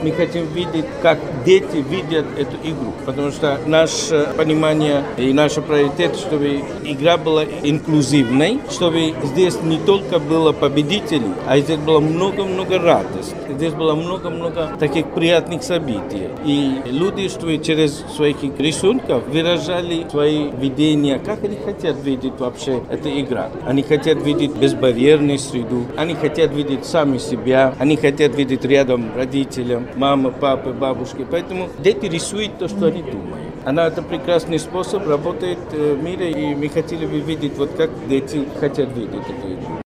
Мы хотим видеть, как дети видят эту игру. Потому что наше понимание и наш приоритет, чтобы игра была инклюзивной, чтобы здесь не только было победителей, а здесь было много-много радости. Здесь было много-много таких приятных событий. И люди, что через своих рисунков выражали свои видения, как они хотят видеть вообще эту игру. Они хотят видеть безбарьерную среду, они хотят видеть сами себя, они хотят видеть рядом родителям, мамы, папы, бабушки. Поэтому дети рисуют то, что они думают. Это прекрасный способ работает в мире, и мы хотели бы видеть, вот как дети хотят видеть эту игру.